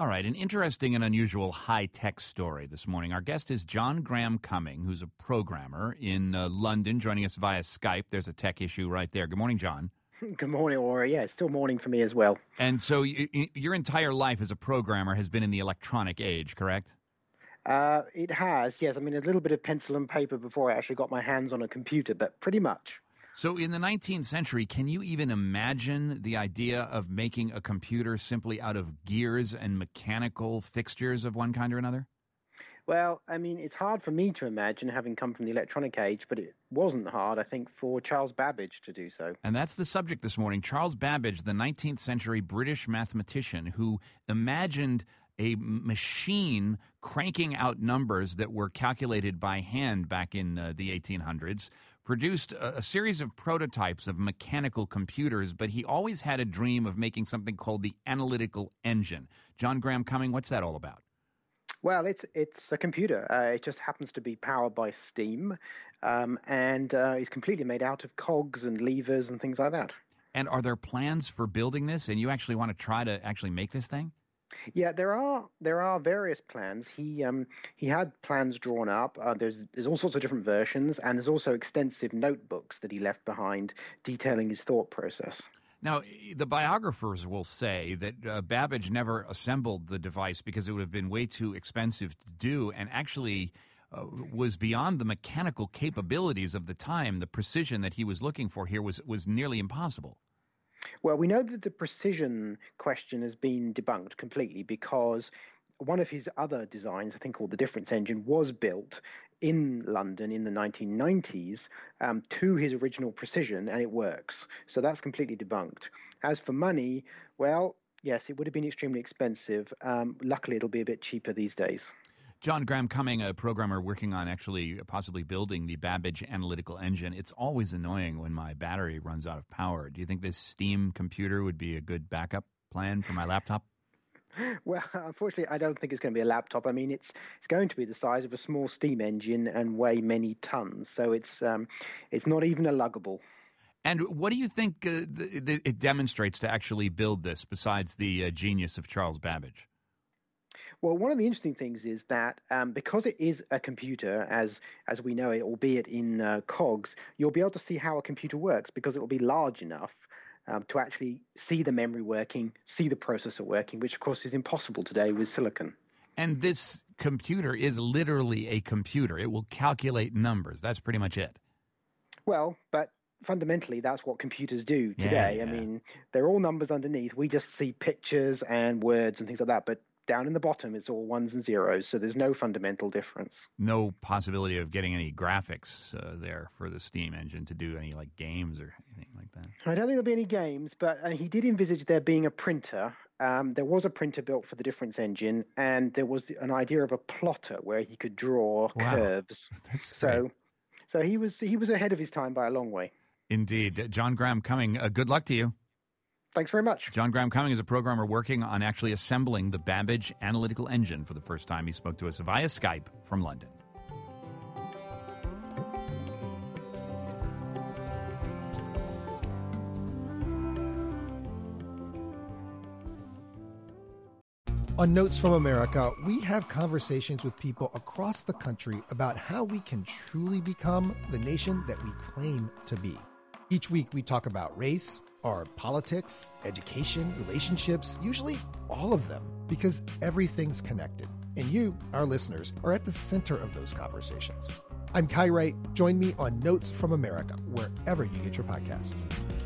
All right, an interesting and unusual high-tech story this morning. Our guest is John Graham Cumming, who's a programmer in London, joining us via Skype. There's a tech issue right there. Good morning, John. Good morning, Aura. Yeah, it's still morning for me as well. And so your entire life as a programmer has been in the electronic age, correct? It has, yes. I mean, a little bit of pencil and paper before I actually got my hands on a computer, but pretty much. So in the 19th century, can you even imagine the idea of making a computer simply out of gears and mechanical fixtures of one kind or another? Well, I mean, it's hard for me to imagine, having come from the electronic age, but it wasn't hard, I think, for Charles Babbage to do so. And that's the subject this morning. Charles Babbage, the 19th century British mathematician who imagined a machine cranking out numbers that were calculated by hand back in the 1800s, produced a series of prototypes of mechanical computers, but he always had a dream of making something called the analytical engine. John Graham Cumming, what's that all about? Well, it's a computer. It just happens to be powered by steam, and is completely made out of cogs and levers and things like that. And are there plans for building this, and you actually want to try to actually make this thing? Yeah, there are various plans. He had plans drawn up. There's all sorts of different versions, and there's also extensive notebooks that he left behind detailing his thought process. Now, the biographers will say that Babbage never assembled the device because it would have been way too expensive to do, and actually was beyond the mechanical capabilities of the time. The precision that he was looking for here was nearly impossible. Well, we know that the precision question has been debunked completely because one of his other designs, I think called the difference engine, was built in London in the 1990s to his original precision, and it works. So that's completely debunked. As for money, well, yes, it would have been extremely expensive. Luckily, it'll be a bit cheaper these days. John Graham Cumming, a programmer working on actually possibly building the Babbage analytical engine. It's always annoying when my battery runs out of power. Do you think this Steam computer would be a good backup plan for my laptop? Well, unfortunately, I don't think it's going to be a laptop. I mean, it's going to be the size of a small steam engine and weigh many tons. So it's not even a luggable. And what do you think it demonstrates to actually build this, besides the genius of Charles Babbage? Well, one of the interesting things is that because it is a computer, as we know it, albeit in cogs, you'll be able to see how a computer works because it will be large enough to actually see the memory working, see the processor working, which, of course, is impossible today with silicon. And this computer is literally a computer. It will calculate numbers. That's pretty much it. Well, but fundamentally, that's what computers do today. Yeah. I mean, they're all numbers underneath. We just see pictures and words and things like that, but down in the bottom, it's all ones and zeros, so there's no fundamental difference. No possibility of getting any graphics there for the Steam engine to do any like games or anything like that. I don't think there'll be any games, but he did envisage there being a printer. There was a printer built for the difference engine, and there was an idea of a plotter where he could draw curves. That's great. So he was ahead of his time by a long way. Indeed. John Graham Cumming, good luck to you. Thanks very much. John Graham Cumming is a programmer working on actually assembling the Babbage analytical engine for the first time. He spoke to us via Skype from London. On Notes from America, we have conversations with people across the country about how we can truly become the nation that we claim to be. Each week we talk about race, our politics, education, relationships, usually all of them, because everything's connected. And you, our listeners, are at the center of those conversations. I'm Kai Wright. Join me on Notes from America, wherever you get your podcasts.